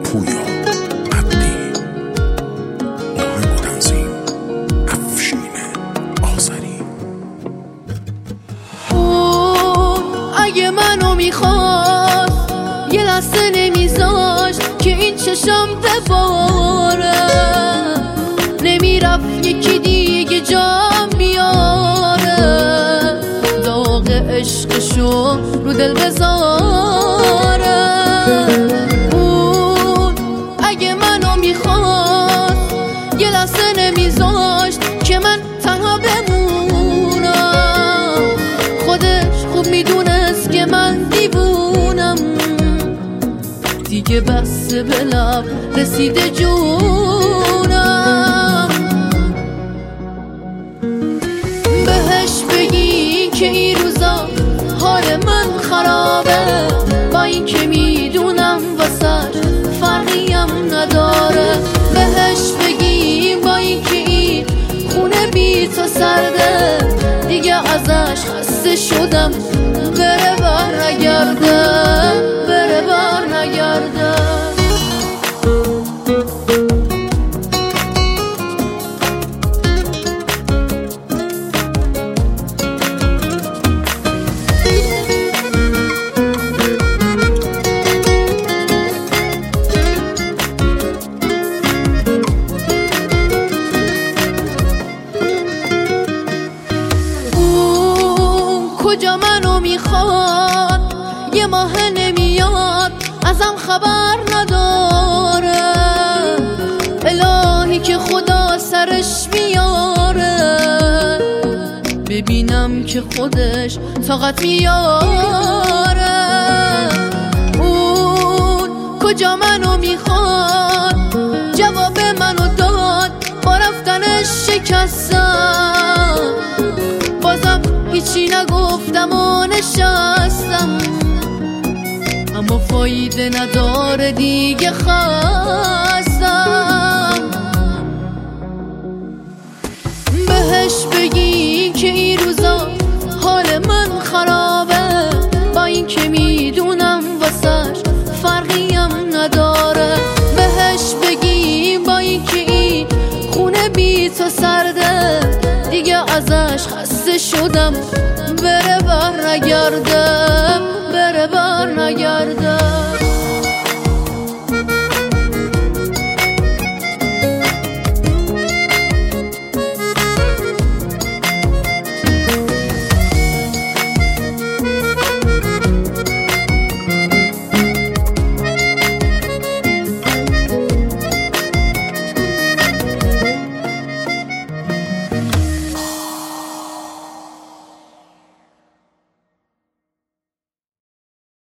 پویا مدنی، آهنگ و تنظیم افشین آذری. اگه منو میخواست یه لحظه نمیذاشت که این چشم بباره، نمیرفت یکی دیگه جام بیاره، داغ عشقشو رو دل بذاره. اون اگه منو میخواست یه لحظه نمیذاشت که من تنها بمونم، خودش خوب میدونست که من دیوونم، دیگه بس به لب رسیده جونم. بهش بگی که این روزا حال من خرابه، با این که میدونم واسش فرقیم نداره. بهش بگی با این که این خونه بی تو سرده، دیگه ازش خسته شدم، بره بر نگرده، بره بر نگرده. کجا منو میخواد یه ماه نمیاد، ازم خبر نداره، الهی که خدا سرش میاره، ببینم که خودش طاقت میاره. اون کجا منو میخواد جواب منو داد، با رفتنش شکستم، بازم هیچی نگفتم و نشستم، اما فایده نداره دیگه خستم. بهش بگی که این روزا حال من خرابه، با این که میدونم واسش فرقیم نداره. بهش بگی با این که این خونه بی تو سرده، دیگه ازش خسته شدم، بره بر نگرده، بره بر نگرده.